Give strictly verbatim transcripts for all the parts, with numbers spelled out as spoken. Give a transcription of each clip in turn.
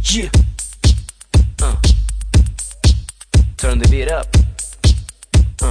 Yeah. Uh. Turn the beat up. Uh.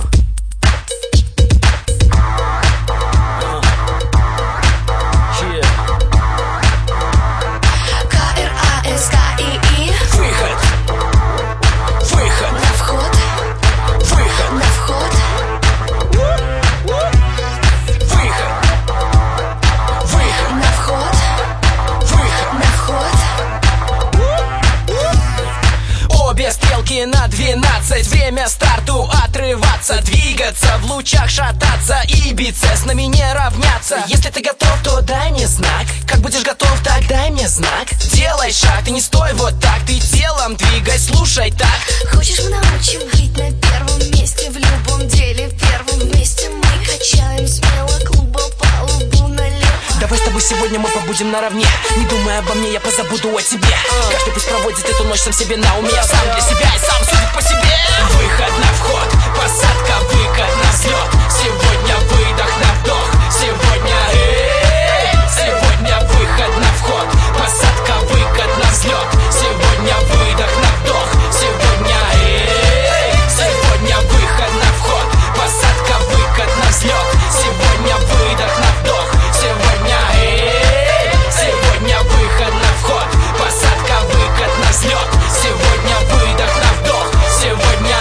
Стрелки на двенадцать, время старту отрываться, двигаться, в лучах шататься и биться, с нами не равняться. Если ты готов, то дай мне знак. Как будешь готов, так дай мне знак. Делай шаг, ты не стой вот так, ты телом двигай, слушай так. Хочешь, мы научим быть на первом месте в любом деле, в первом месте мы качаем смело клуба палубу налево. Давай с тобой сегодня мы побудем наравне. Не думай обо мне, я позабуду о тебе. Каждый пусть проводит эту ночь сам себе на уме. Я сам для себя и сам судит по себе. Выход на вход, посадка, выкат на взлет. Сегодня выдох на вдох. Сегодня эй, сегодня выход на вход, посадка, выкат на взлет. Сегодня выдох на вдох. Сегодня эй, сегодня выход на вход, посадка, выкат на взлет. Сегодня выдох на вдох. Сегодня эй, сегодня выход на вход, посадка, выкат на взлет. Сегодня выдох на вдох. Сегодня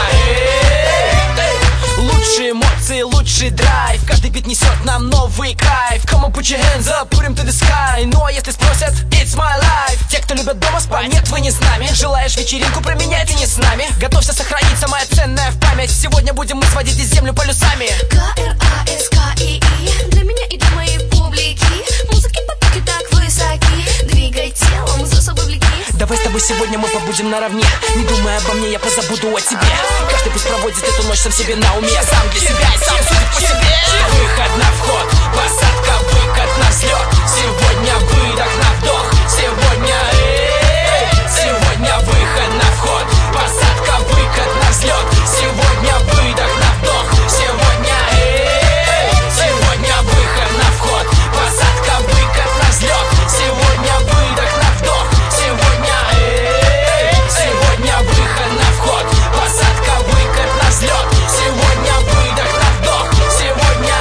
эй, лучшие эмоции, лучший драйв. Каждый бит несет нам новый кайф. Come on, put your hands up, put 'em to the sky. Ну а если спросят, it's my life. Те, кто любят дома спать, нет, вы не с нами. Желаешь вечеринку променять, и не с нами. Готовься сохранить самое ценное в память. Сегодня будем мы сводить из землю полюсами. К Р А С К И И для меня и для моей публики. Музыки потоки так высоки. Двигай телом, за собой влеки. Давай с тобой сегодня мы побудем наравне. Не думай обо мне, я позабуду о тебе. Каждый пусть проводит эту ночь сам себе на уме. Я сам для себя и сам судит по себе. Выход на вход, посадка, выкат на взлет. Сегодня выдох на вдох. Сегодня эй, сегодня выход на вход, посадка, выкат на взлет. Сегодня выдох на вдох. Сегодня эй, сегодня выход на вход, посадка, выкат на взлет. Сегодня выдох на вдох. Сегодня эй, сегодня выход на вход, посадка, выкат на взлет. Сегодня выдох на вдох. Сегодня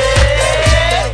эй.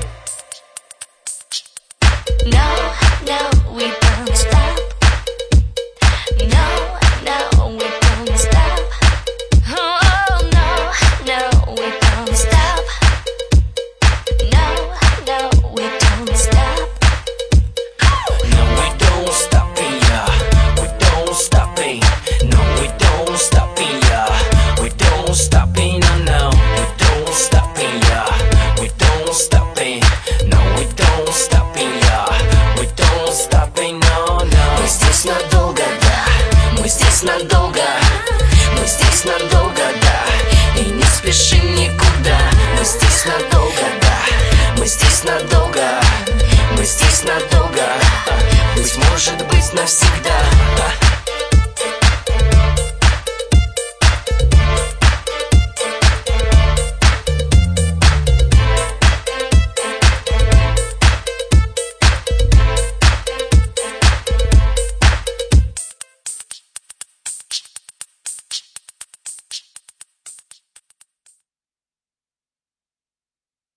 No, no, we don't stop. No, no, we don't stop. Oh, no, no, we don't stop. No, no, we don't stop. No, we don't stop it, yeah. We don't stop it. No, we don't stop it, yeah. We don't stop it, no, no. We don't stop it, yeah. We don't stop it. No, we don't stop it, yeah. We don't stop it, no, no. Мы здесь надолго, да. Мы здесь надолго. Мы здесь надолго, да. И не спешим никуда. Мы здесь надолго, да. Мы здесь надолго. Мы здесь надолго. Быть может быть навсегда.